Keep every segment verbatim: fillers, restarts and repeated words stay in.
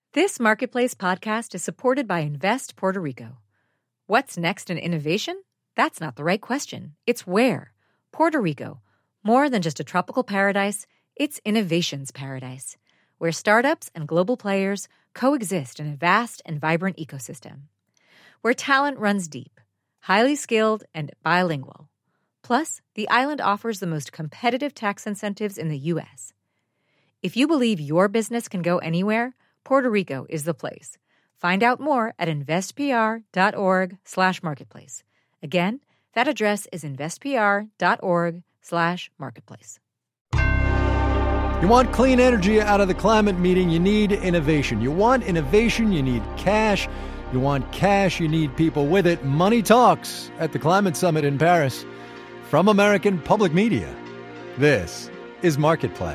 This Marketplace podcast is supported by Invest Puerto Rico. What's next in innovation? That's not the right question. It's where. Puerto Rico. More than just a tropical paradise, it's innovation's paradise, where startups and global players coexist in a vast and vibrant ecosystem. Where talent runs deep, highly skilled, and bilingual. Plus, the island offers the most competitive tax incentives in the U S. If you believe your business can go anywhere, Puerto Rico is the place. Find out more at investpr.org slash marketplace. Again, that address is investpr.org slash marketplace. You want clean energy out of the climate meeting, you need innovation. You want innovation, you need cash. You want cash, you need people with it. Money talks at the Climate Summit in Paris. From American Public Media, this is Marketplace.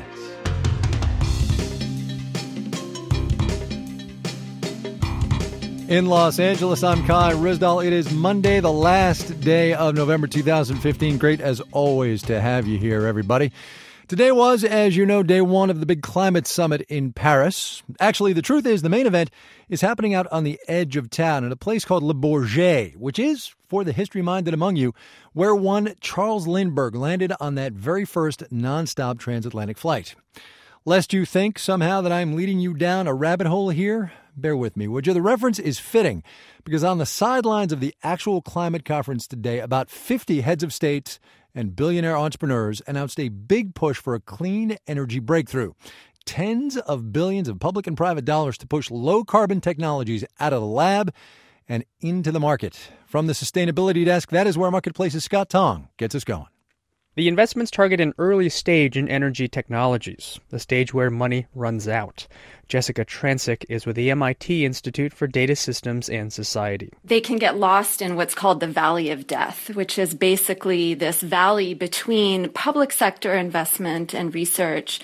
In Los Angeles, I'm Kai Ryssdal. It is Monday, the last day of November two thousand fifteen. Great, as always, to have you here, everybody. Today was, as you know, day one of the big climate summit in Paris. Actually, the truth is the main event is happening out on the edge of town in a place called Le Bourget, which is, for the history-minded among you, where one Charles Lindbergh landed on that very first nonstop transatlantic flight. Lest you think somehow that I'm leading you down a rabbit hole here, bear with me, would you? The reference is fitting because on the sidelines of the actual climate conference today, about fifty heads of state and billionaire entrepreneurs announced a big push for a clean energy breakthrough. Tens of billions of public and private dollars to push low-carbon technologies out of the lab and into the market. From the Sustainability Desk, that is where Marketplace's Scott Tong gets us going. The investments target an early stage in energy technologies, the stage where money runs out. Jessica Trancik is with the M I T Institute for Data Systems and Society. They can get lost in what's called the Valley of Death, which is basically this valley between public sector investment and research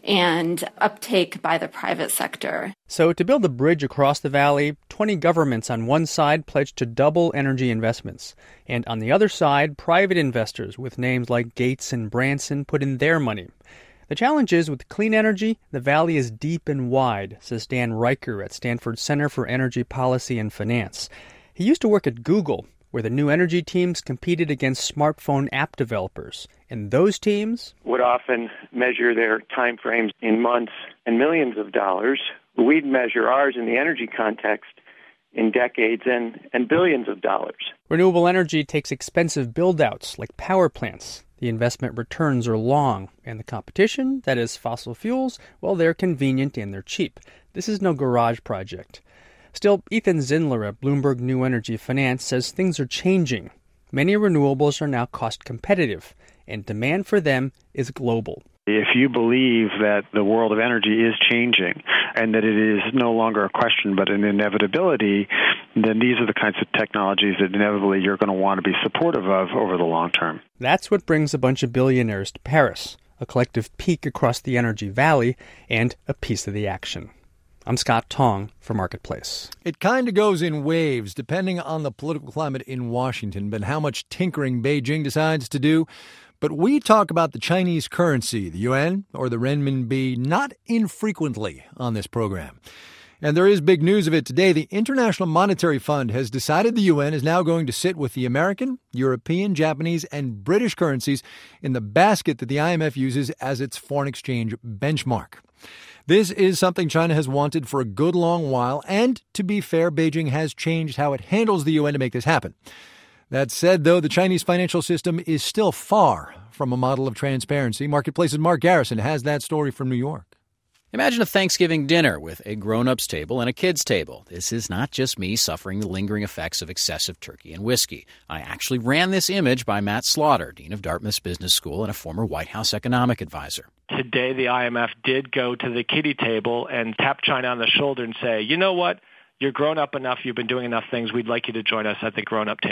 and uptake by the private sector. So to build a bridge across the valley, twenty governments on one side pledged to double energy investments. And on the other side, private investors with names like Gates and Branson put in their money. The challenge is, with clean energy, the valley is deep and wide, says Dan Riker at Stanford Center for Energy Policy and Finance. He used to work at Google, where the new energy teams competed against smartphone app developers. And those teams would often measure their time frames in months and millions of dollars. We'd measure ours in the energy context in decades and, and billions of dollars. Renewable energy takes expensive build-outs like power plants. The investment returns are long, and the competition, that is fossil fuels, well, they're convenient and they're cheap. This is no garage project. Still, Ethan Zindler at Bloomberg New Energy Finance says things are changing. Many renewables are now cost competitive, and demand for them is global. If you believe that the world of energy is changing and that it is no longer a question but an inevitability, then these are the kinds of technologies that inevitably you're going to want to be supportive of over the long term. That's what brings a bunch of billionaires to Paris, a collective peek across the energy valley and a piece of the action. I'm Scott Tong for Marketplace. It kind of goes in waves depending on the political climate in Washington, but how much tinkering Beijing decides to do. But we talk about the Chinese currency, the yuan, or the renminbi, not infrequently on this program. And there is big news of it today. The International Monetary Fund has decided the yuan is now going to sit with the American, European, Japanese, and British currencies in the basket that the I M F uses as its foreign exchange benchmark. This is something China has wanted for a good long while, and to be fair, Beijing has changed how it handles the yuan to make this happen. That said, though, the Chinese financial system is still far from a model of transparency. Marketplace's Mark Garrison has that story from New York. Imagine a Thanksgiving dinner with a grown-ups table and a kids table. This is not just me suffering the lingering effects of excessive turkey and whiskey. I actually ran this image by Matt Slaughter, dean of Dartmouth's Business School and a former White House economic advisor. Today, the I M F did go to the kiddie table and tap China on the shoulder and say, you know what? You're grown up enough. You've been doing enough things. We'd like you to join us at the grown-up table.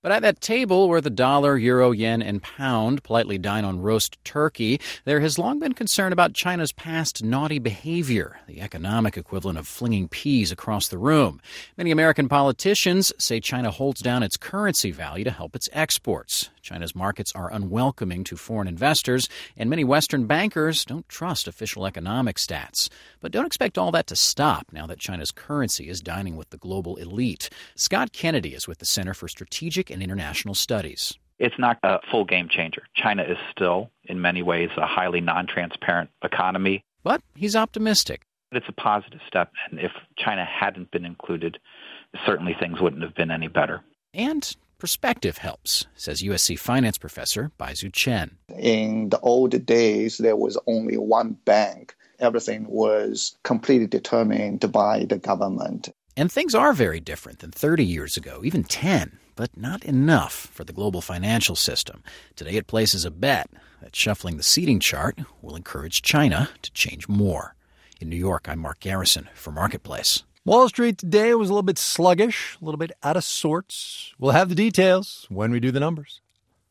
But at that table where the dollar, euro, yen, and pound politely dine on roast turkey, there has long been concern about China's past naughty behavior, the economic equivalent of flinging peas across the room. Many American politicians say China holds down its currency value to help its exports. China's markets are unwelcoming to foreign investors, and many Western bankers don't trust official economic stats. But don't expect all that to stop now that China's currency is dining with the global elite. Scott Kennedy is with the Center for Strategic and International Studies. It's not a full game changer. China is still, in many ways, a highly non-transparent economy. But he's optimistic. It's a positive step, and if China hadn't been included, certainly things wouldn't have been any better. And perspective helps, says U S C finance professor Baizu Chen. In the old days, there was only one bank. Everything was completely determined by the government. And things are very different than thirty years ago, even ten, but not enough for the global financial system. Today it places a bet that shuffling the seating chart will encourage China to change more. In New York, I'm Mark Garrison for Marketplace. Wall Street today was a little bit sluggish, a little bit out of sorts. We'll have the details when we do the numbers.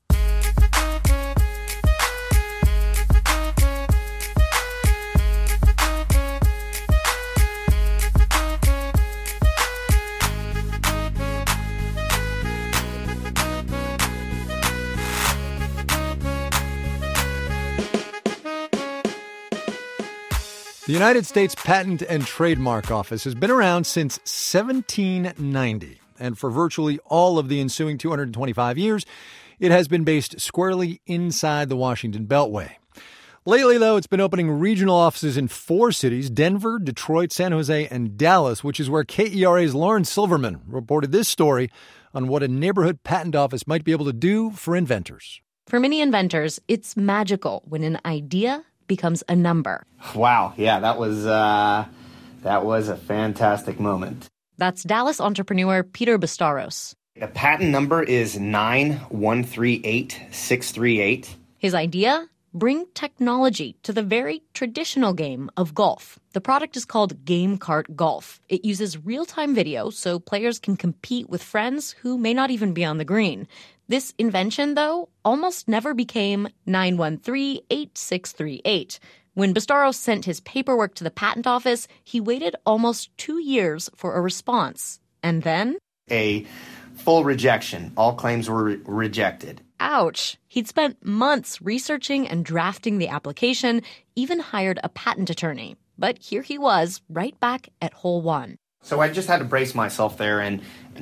The United States Patent and Trademark Office has been around since seventeen ninety, and for virtually all of the ensuing two hundred twenty-five years, it has been based squarely inside the Washington Beltway. Lately, though, it's been opening regional offices in four cities, Denver, Detroit, San Jose, and Dallas, which is where K E R A's Lauren Silverman reported this story on what a neighborhood patent office might be able to do for inventors. For many inventors, it's magical when an idea becomes a number. Wow, yeah, that was uh, that was a fantastic moment. That's Dallas entrepreneur Peter Bastaros. The patent number is nine one three eight six three eight. His idea? Bring technology to the very traditional game of golf. The product is called Game Cart Golf. It uses real-time video so players can compete with friends who may not even be on the green. This invention, though, almost never became nine one three eight six three eight. When Bastaros sent his paperwork to the patent office, he waited almost two years for a response. And then? A full rejection. All claims were re- rejected. Ouch. He'd spent months researching and drafting the application, even hired a patent attorney. But here he was, right back at hole one. So I just had to brace myself there and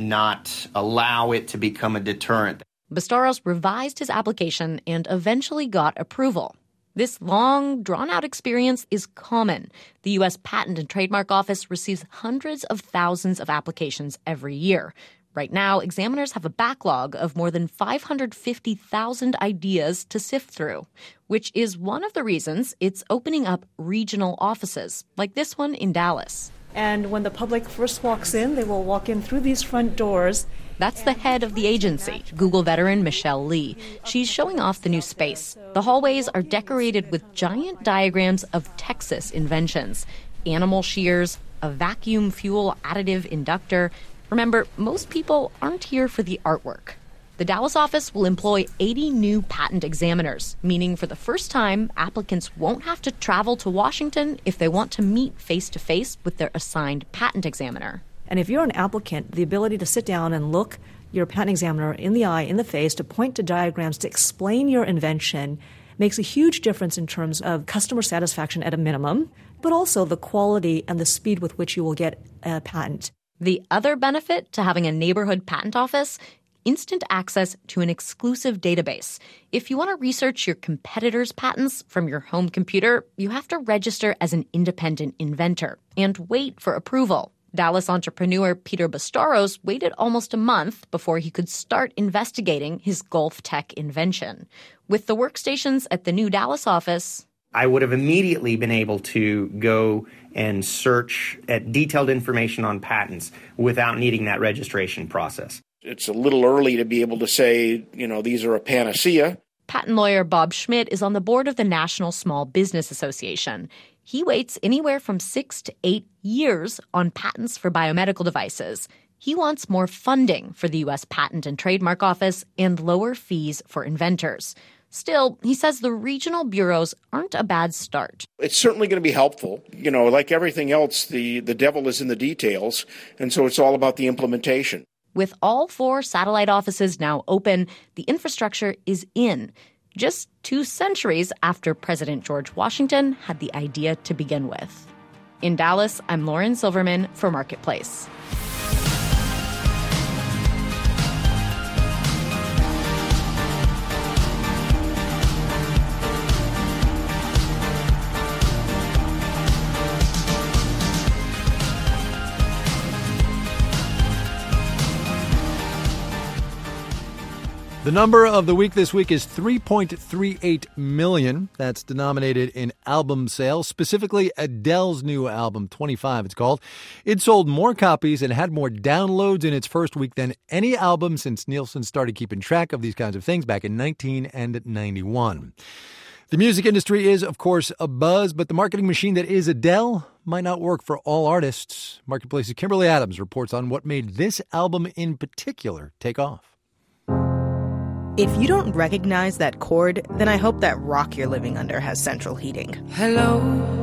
not allow it to become a deterrent. Bastaros revised his application and eventually got approval. This long, drawn-out experience is common. The U S Patent and Trademark Office receives hundreds of thousands of applications every year. Right now, examiners have a backlog of more than five hundred fifty thousand ideas to sift through, which is one of the reasons it's opening up regional offices, like this one in Dallas. And when the public first walks in, they will walk in through these front doors. That's the head of the agency, Google veteran Michelle Lee. She's showing off the new space. The hallways are decorated with giant diagrams of Texas inventions, animal shears, a vacuum fuel additive inductor. Remember, most people aren't here for the artwork. The Dallas office will employ eighty new patent examiners, meaning for the first time, applicants won't have to travel to Washington if they want to meet face-to-face with their assigned patent examiner. And if you're an applicant, the ability to sit down and look your patent examiner in the eye, in the face, to point to diagrams, to explain your invention, makes a huge difference in terms of customer satisfaction at a minimum, but also the quality and the speed with which you will get a patent. The other benefit to having a neighborhood patent office? Instant access to an exclusive database. If you want to research your competitors' patents from your home computer, you have to register as an independent inventor and wait for approval. Dallas entrepreneur Peter Bastaros waited almost a month before he could start investigating his golf tech invention. With the workstations at the new Dallas office, I would have immediately been able to go and search at detailed information on patents without needing that registration process. It's a little early to be able to say, you know, these are a panacea. Patent lawyer Bob Schmidt is on the board of the National Small Business Association. He waits anywhere from six to eight years on patents for biomedical devices. He wants more funding for the U S Patent and Trademark Office and lower fees for inventors. Still, he says the regional bureaus aren't a bad start. It's certainly going to be helpful. You know, like everything else, the, the devil is in the details, and so it's all about the implementation. With all four satellite offices now open, the infrastructure is in, just two centuries after President George Washington had the idea to begin with. In Dallas, I'm Lauren Silverman for Marketplace. The number of the week this week is three point three eight million. That's denominated in album sales, specifically Adele's new album, twenty-five it's called. It sold more copies and had more downloads in its first week than any album since Nielsen started keeping track of these kinds of things back in nineteen ninety-one. The music industry is, of course, abuzz, but the marketing machine that is Adele might not work for all artists. Marketplace's Kimberly Adams reports on what made this album in particular take off. If you don't recognize that chord, then I hope that rock you're living under has central heating. Hello.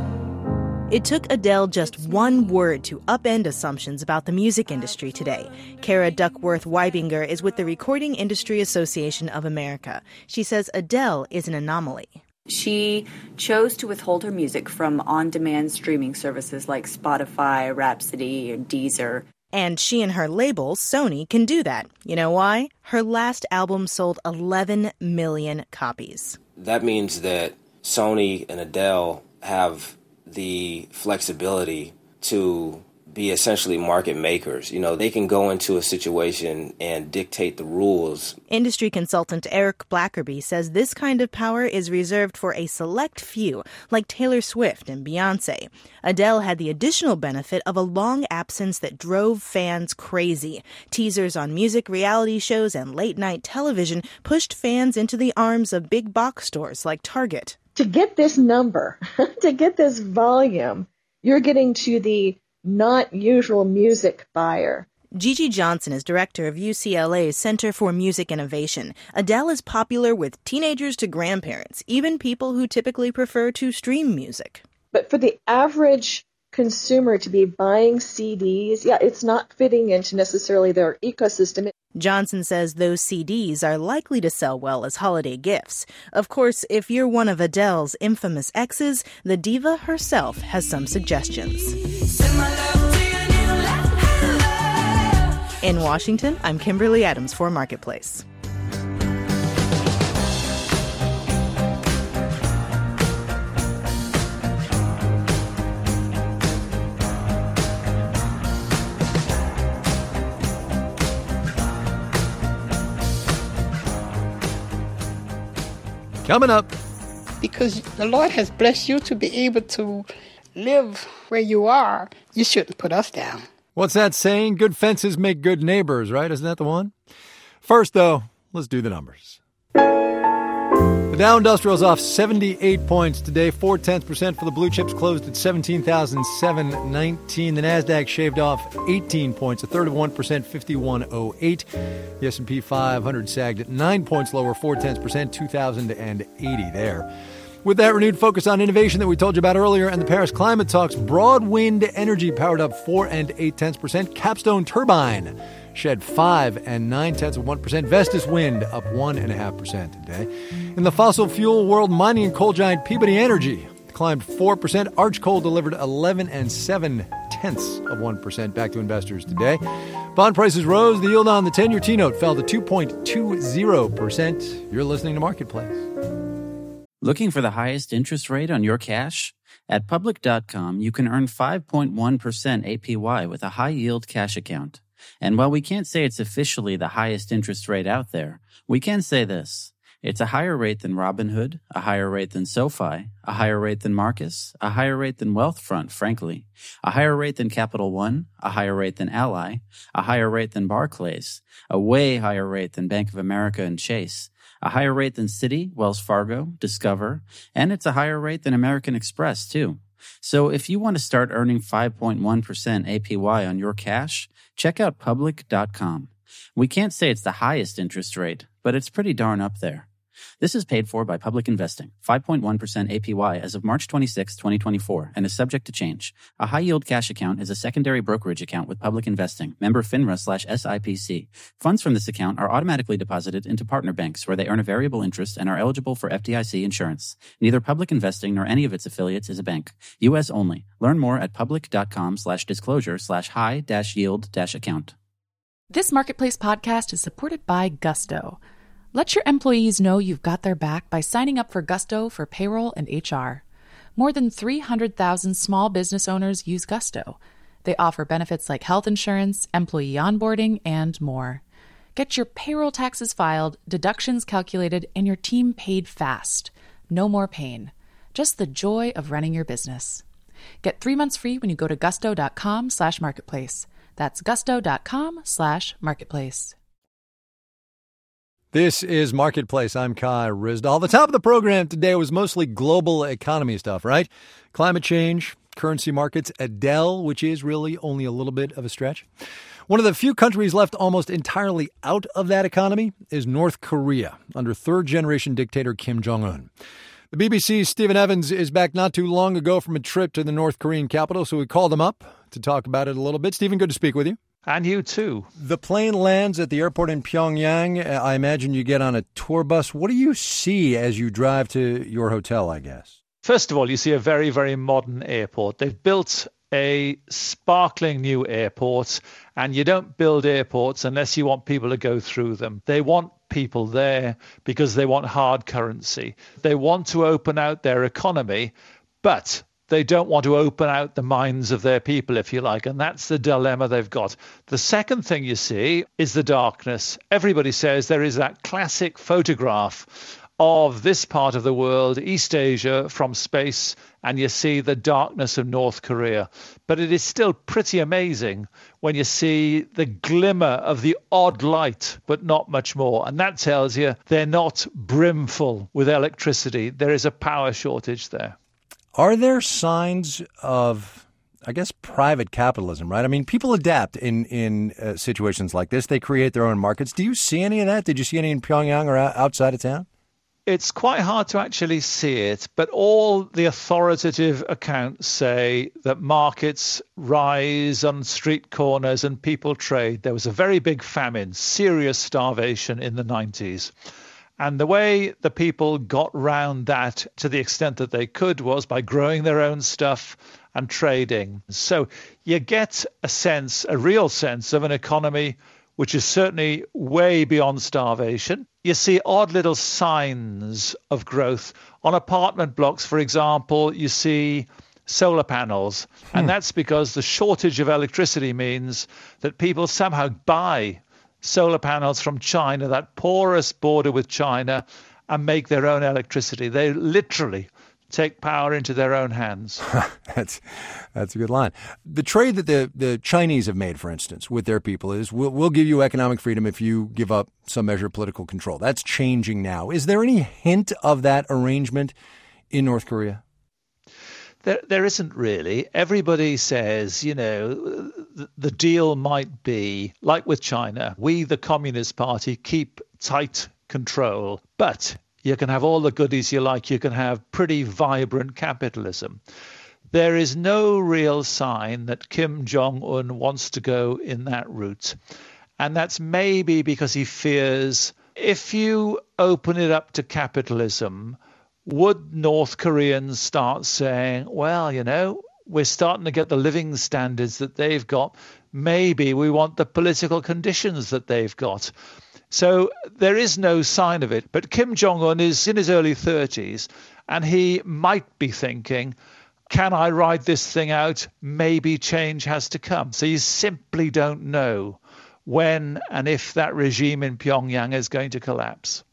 It took Adele just one word to upend assumptions about the music industry today. Kara Duckworth-Weibinger is with the Recording Industry Association of America. She says Adele is an anomaly. She chose to withhold her music from on-demand streaming services like Spotify, Rhapsody, or Deezer. And she and her label, Sony, can do that. You know why? Her last album sold eleven million copies. That means that Sony and Adele have the flexibility to be essentially market makers. You know, they can go into a situation and dictate the rules. Industry consultant Eric Blackerby says this kind of power is reserved for a select few, like Taylor Swift and Beyonce. Adele had the additional benefit of a long absence that drove fans crazy. Teasers on music reality shows and late-night television pushed fans into the arms of big box stores like Target. To get this number, to get this volume, you're getting to the not usual music buyer. Gigi Johnson is director of U C L A's Center for Music Innovation. Adele is popular with teenagers to grandparents, even people who typically prefer to stream music. But for the average consumer to be buying C Ds, yeah, it's not fitting into necessarily their ecosystem. Johnson says those C Ds are likely to sell well as holiday gifts. Of course, if you're one of Adele's infamous exes, the diva herself has some suggestions. In Washington, I'm Kimberly Adams for Marketplace. Coming up. Because the Lord has blessed you to be able to live where you are. You shouldn't put us down. What's that saying? Good fences make good neighbors, right? Isn't that the one? First, though, let's do the numbers. The Dow Industrial is off seventy-eight points today, four tenths percent for the blue chips, closed at seventeen thousand seven hundred nineteen. The Nasdaq shaved off eighteen points, a third of one percent, fifty-one oh eight. The S and P five hundred sagged at nine points lower, four tenths percent, two thousand eighty there. With that renewed focus on innovation that we told you about earlier and the Paris climate talks, Broadwind Energy powered up four and eight tenths percent. Capstone Turbine shed five and nine tenths of one percent. Vestas Wind up one and a half percent today. In the fossil fuel world, mining and coal giant Peabody Energy climbed four percent. Arch Coal delivered eleven and seven tenths of one percent back to investors today. Bond prices rose. The yield on the ten-year T-note fell to two point two zero percent. You're listening to Marketplace. Looking for the highest interest rate on your cash? At Public dot com, you can earn five point one percent A P Y with a high-yield cash account. And while we can't say it's officially the highest interest rate out there, we can say this. It's a higher rate than Robinhood, a higher rate than SoFi, a higher rate than Marcus, a higher rate than Wealthfront, frankly, a higher rate than Capital One, a higher rate than Ally, a higher rate than Barclays, a way higher rate than Bank of America and Chase, a higher rate than Citi, Wells Fargo, Discover, and it's a higher rate than American Express, too. So if you want to start earning five point one percent A P Y on your cash, check out public dot com. We can't say it's the highest interest rate, but it's pretty darn up there. This is paid for by Public Investing, five point one percent A P Y as of March twenty-sixth, twenty twenty-four, and is subject to change. A high-yield cash account is a secondary brokerage account with Public Investing, member FINRA slash S I P C. Funds from this account are automatically deposited into partner banks where they earn a variable interest and are eligible for F D I C insurance. Neither Public Investing nor any of its affiliates is a bank. U S only. Learn more at public dot com slash disclosure slash high dash yield dash account. This Marketplace podcast is supported by Gusto. Let your employees know you've got their back by signing up for Gusto for payroll and H R. More than three hundred thousand small business owners use Gusto. They offer benefits like health insurance, employee onboarding, and more. Get your payroll taxes filed, deductions calculated, and your team paid fast. No more pain. Just the joy of running your business. Get three months free when you go to gusto dot com slash marketplace. That's gusto dot com slash marketplace. This is Marketplace. I'm Kai Ryssdal. The top of the program today was mostly global economy stuff, right? Climate change, currency markets, Adele, which is really only a little bit of a stretch. One of the few countries left almost entirely out of that economy is North Korea, under third-generation dictator Kim Jong-un. The B B C's Stephen Evans is back not too long ago from a trip to the North Korean capital, so we called him up to talk about it a little bit. Stephen, good to speak with you. And you too. The plane lands at the airport in Pyongyang. I imagine you get on a tour bus. What do you see as you drive to your hotel, I guess? First of all, you see a very, very modern airport. They've built a sparkling new airport, and you don't build airports unless you want people to go through them. They want people there because they want hard currency. They want to open out their economy, but they don't want to open out the minds of their people, if you like, and that's the dilemma they've got. The second thing you see is the darkness. Everybody says there is that classic photograph of this part of the world, East Asia, from space, and you see the darkness of North Korea. But it is still pretty amazing when you see the glimmer of the odd light, but not much more. And that tells you they're not brimful with electricity. There is a power shortage there. Are there signs of, I guess, private capitalism, right? I mean, people adapt in, in uh, situations like this. They create their own markets. Do you see any of that? Did you see any in Pyongyang or outside of town? It's quite hard to actually see it, but all the authoritative accounts say that markets rise on street corners and people trade. There was a very big famine, serious starvation in the nineties. And the way the people got round that to the extent that they could was by growing their own stuff and trading. So you get a sense, a real sense of an economy which is certainly way beyond starvation. You see odd little signs of growth. On apartment blocks, for example, you see solar panels. Hmm. And that's because the shortage of electricity means that people somehow buy solar panels from China, that porous border with China, and make their own electricity. They literally take power into their own hands. that's that's a good line. The trade that the, the Chinese have made, for instance, with their people is we'll, we'll give you economic freedom if you give up some measure of political control. That's changing now. Is there any hint of that arrangement in North Korea? There, there isn't really. Everybody says, you know, the, the deal might be, like with China, we, the Communist Party, keep tight control, but you can have all the goodies you like. You can have pretty vibrant capitalism. There is no real sign that Kim Jong-un wants to go in that route. And that's maybe because he fears if you open it up to capitalism, would North Koreans start saying, well, you know, we're starting to get the living standards that they've got. Maybe we want the political conditions that they've got. So there is no sign of it. But Kim Jong-un is in his early thirties, and he might be thinking, can I ride this thing out? Maybe change has to come. So you simply don't know when and if that regime in Pyongyang is going to collapse.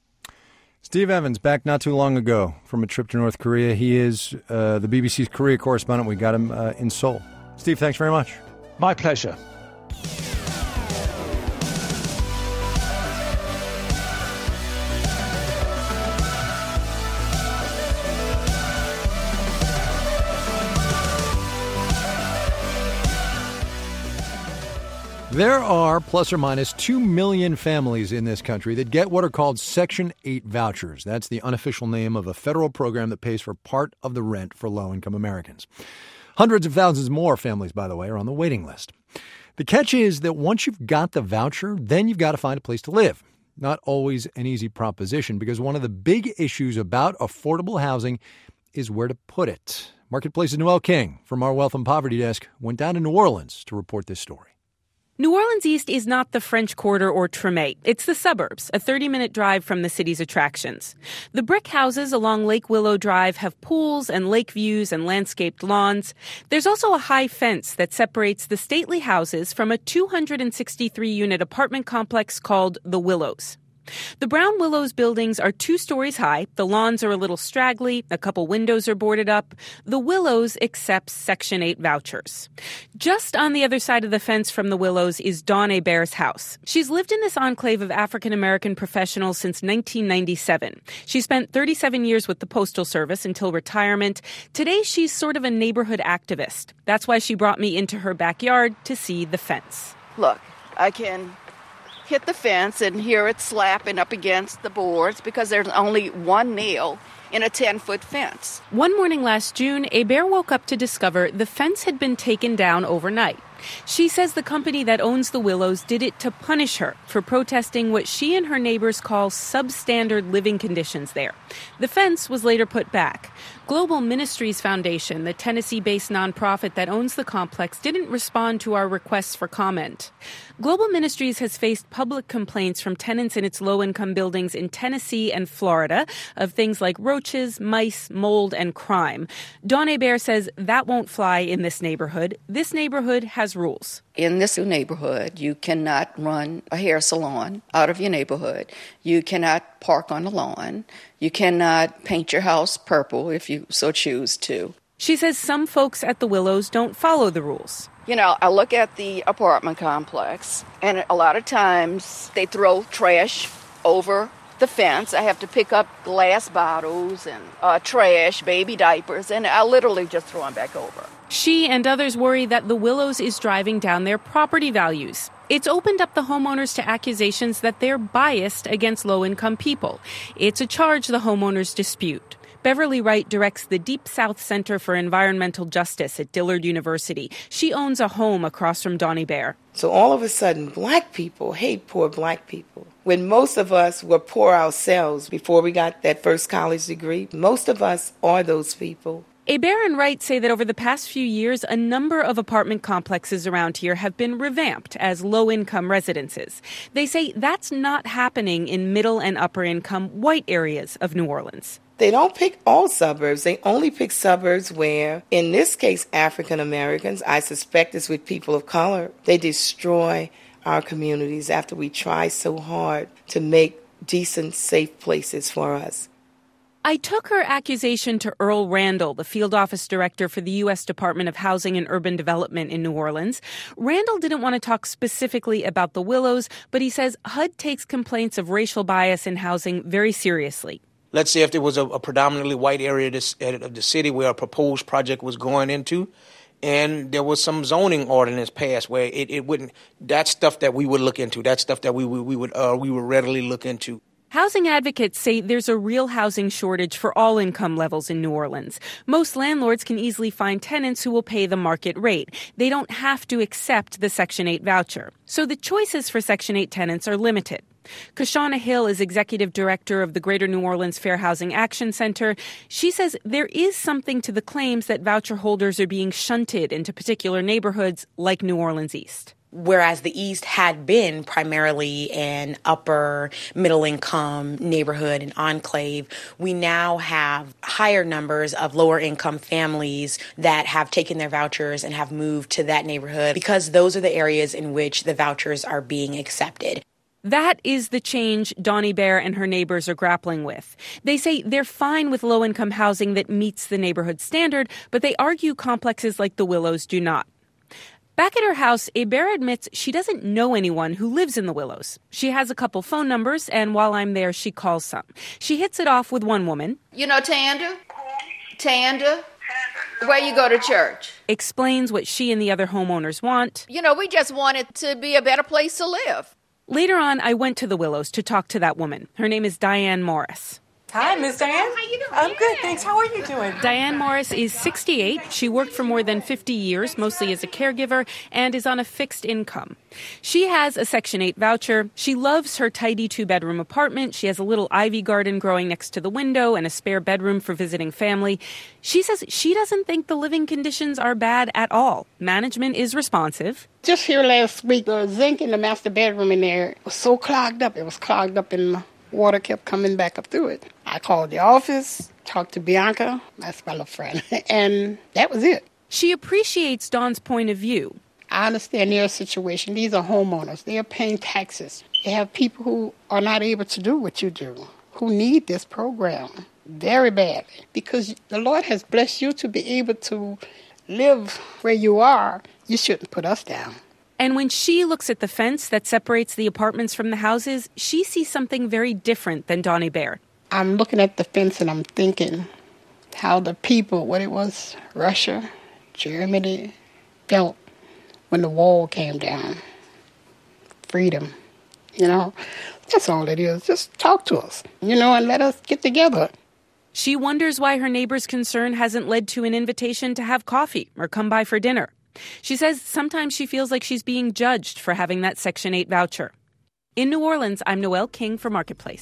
Steve Evans, back not too long ago from a trip to North Korea. He is uh, the B B C's Korea correspondent. We got him uh, in Seoul. Steve, thanks very much. My pleasure. There are plus or minus two million families in this country that get what are called Section eight vouchers. That's the unofficial name of a federal program that pays for part of the rent for low-income Americans. Hundreds of thousands more families, by the way, are on the waiting list. The catch is that once you've got the voucher, then you've got to find a place to live. Not always an easy proposition, because one of the big issues about affordable housing is where to put it. Marketplace's Noelle King from our Wealth and Poverty Desk went down to New Orleans to report this story. New Orleans East is not the French Quarter or Tremé. It's the suburbs, a thirty-minute drive from the city's attractions. The brick houses along Lake Willow Drive have pools and lake views and landscaped lawns. There's also a high fence that separates the stately houses from a two hundred sixty-three unit apartment complex called The Willows. The Brown Willows buildings are two stories high. The lawns are a little straggly. A couple windows are boarded up. The Willows accepts Section eight vouchers. Just on the other side of the fence from the Willows is Dawn Hebert's house. She's lived in this enclave of African-American professionals since nineteen ninety-seven. She spent thirty-seven years with the Postal Service until retirement. Today, she's sort of a neighborhood activist. That's why she brought me into her backyard to see the fence. Look, I can hit the fence and hear it slapping up against the boards because there's only one nail in a ten-foot fence. One morning last June, Hebert woke up to discover the fence had been taken down overnight. She says the company that owns the Willows did it to punish her for protesting what she and her neighbors call substandard living conditions there. The fence was later put back. Global Ministries Foundation, the Tennessee-based nonprofit that owns the complex, didn't respond to our requests for comment. Global Ministries has faced public complaints from tenants in its low-income buildings in Tennessee and Florida of things like roaches, mice, mold, and crime. Dawn Hebert says that won't fly in this neighborhood. This neighborhood has rules. In this neighborhood, you cannot run a hair salon out of your neighborhood. You cannot park on the lawn. You cannot paint your house purple if you so choose to. She says some folks at the Willows don't follow the rules. You know, I look at the apartment complex, and a lot of times they throw trash over the fence. I have to pick up glass bottles and uh, trash, baby diapers, and I literally just throw them back over. She and others worry that the Willows is driving down their property values. It's opened up the homeowners to accusations that they're biased against low-income people. It's a charge the homeowners dispute. Beverly Wright directs the Deep South Center for Environmental Justice at Dillard University. She owns a home across from Dawn Hebert. So all of a sudden, black people hate poor black people. When most of us were poor ourselves before we got that first college degree, most of us are those people. Hebert and Wright say that over the past few years, a number of apartment complexes around here have been revamped as low-income residences. They say that's not happening in middle and upper-income white areas of New Orleans. They don't pick all suburbs. They only pick suburbs where, in this case, African Americans, I suspect it's with people of color, they destroy our communities after we try so hard to make decent, safe places for us. I took her accusation to Earl Randall, the field office director for the U S Department of Housing and Urban Development in New Orleans. Randall didn't want to talk specifically about the Willows, but he says H U D takes complaints of racial bias in housing very seriously. Let's say if there was a, a predominantly white area of, this, of the city where a proposed project was going into, and there was some zoning ordinance passed where it, it wouldn't, that's stuff that we would look into. That's stuff that we, we, we would uh, we would readily look into. Housing advocates say there's a real housing shortage for all income levels in New Orleans. Most landlords can easily find tenants who will pay the market rate. They don't have to accept the Section eight voucher. So the choices for Section eight tenants are limited. Kashana Hill is executive director of the Greater New Orleans Fair Housing Action Center. She says there is something to the claims that voucher holders are being shunted into particular neighborhoods like New Orleans East. Whereas the East had been primarily an upper middle income neighborhood and enclave, we now have higher numbers of lower income families that have taken their vouchers and have moved to that neighborhood because those are the areas in which the vouchers are being accepted. That is the change Dawn Hebert and her neighbors are grappling with. They say they're fine with low-income housing that meets the neighborhood standard, but they argue complexes like the Willows do not. Back at her house, Hebert admits she doesn't know anyone who lives in the Willows. She has a couple phone numbers, and while I'm there, she calls some. She hits it off with one woman. You know Tanda? Tanda? Where you go to church. Explains what she and the other homeowners want. You know, we just want it to be a better place to live. Later on, I went to the Willows to talk to that woman. Her name is Diane Morris. Hi, Miss Diane. How you doing? I'm good, thanks. How are you doing? Diane Morris is sixty-eight. She worked for more than fifty years, mostly as a caregiver, and is on a fixed income. She has a Section eight voucher. She loves her tidy two-bedroom apartment. She has a little ivy garden growing next to the window and a spare bedroom for visiting family. She says she doesn't think the living conditions are bad at all. Management is responsive. Just here last week, the zinc in the master bedroom in there was so clogged up. It was clogged up and water kept coming back up through it. I called the office, talked to Bianca, that's my little friend, and that was it. She appreciates Dawn's point of view. I understand their situation. These are homeowners. They are paying taxes. They have people who are not able to do what you do, who need this program very badly. Because the Lord has blessed you to be able to live where you are. You shouldn't put us down. And when she looks at the fence that separates the apartments from the houses, she sees something very different than Donnie Baird. I'm looking at the fence and I'm thinking how the people, what it was, Russia, Germany, felt when the wall came down. Freedom, you know. That's all it is. Just talk to us, you know, and let us get together. She wonders why her neighbor's concern hasn't led to an invitation to have coffee or come by for dinner. She says sometimes she feels like she's being judged for having that Section eight voucher. In New Orleans, I'm Noelle King for Marketplace.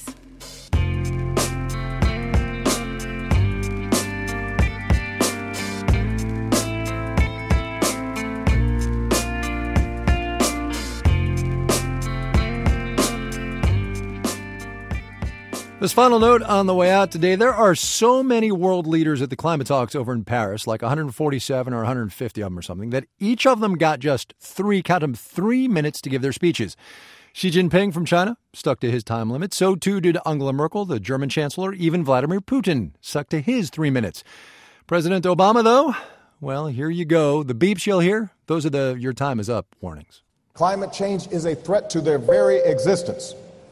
This final note on the way out today, there are so many world leaders at the climate talks over in Paris, like one hundred forty-seven or one hundred fifty of them or something, that each of them got just three, count them, three minutes to give their speeches. Xi Jinping from China stuck to his time limit. So too did Angela Merkel, the German chancellor. Even Vladimir Putin stuck to his three minutes. President Obama, though, well, here you go. The beeps you'll hear, those are the your time is up warnings. Climate change is a threat to their very existence.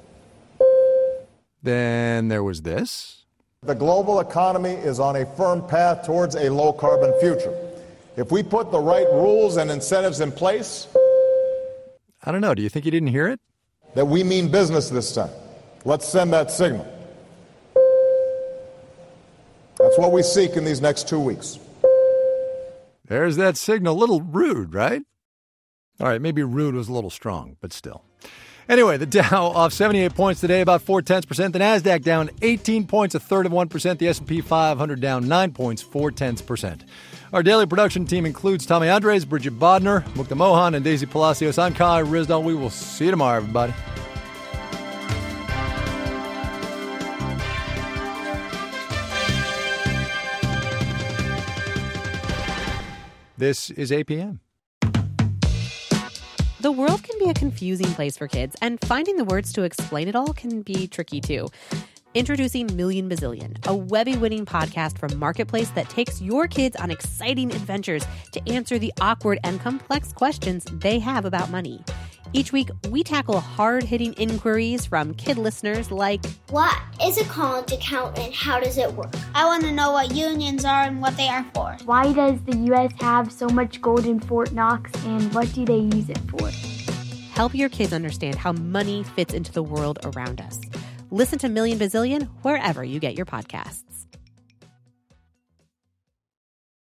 Then there was this. The global economy is on a firm path towards a low-carbon future. If we put the right rules and incentives in place... I don't know. Do you think you didn't hear it? That we mean business this time. Let's send that signal. That's what we seek in these next two weeks. There's that signal. A little rude, right? All right, maybe rude was a little strong, but still. Anyway, the Dow off seventy-eight points today, about four-tenths percent. The NASDAQ down eighteen points, a third of one percent. The S and P five hundred down nine points, four-tenths percent. Our daily production team includes Tommy Andres, Bridget Bodner, Mukta Mohan, and Daisy Palacios. I'm Kai Rizdal. We will see you tomorrow, everybody. This is A P M. The world can be a confusing place for kids, and finding the words to explain it all can be tricky too. Introducing Million Bazillion, a Webby-winning podcast from Marketplace that takes your kids on exciting adventures to answer the awkward and complex questions they have about money. Each week, we tackle hard-hitting inquiries from kid listeners like, what is a college account and how does it work? I want to know what unions are and what they are for. Why does the U S have so much gold in Fort Knox and what do they use it for? Help your kids understand how money fits into the world around us. Listen to Million Bazillion wherever you get your podcasts.